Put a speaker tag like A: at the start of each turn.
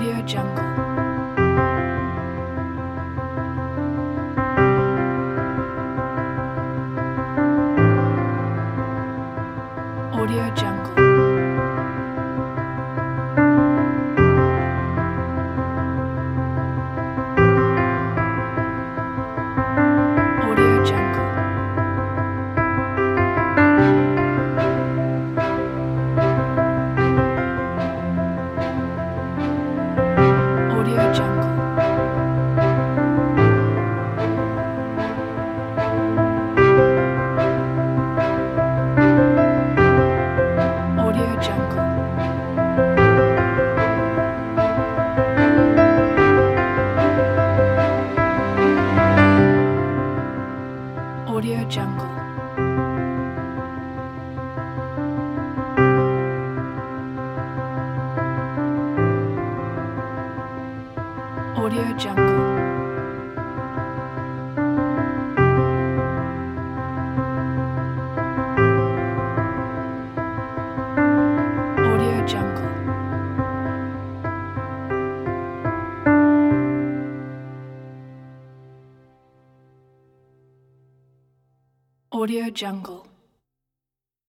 A: Audio Jungle. Audio Jungle. Audio Jungle. Audio Jungle. Audio Jungle. Audio Jungle. Audio Jungle. Audio Jungle. Audio Jungle.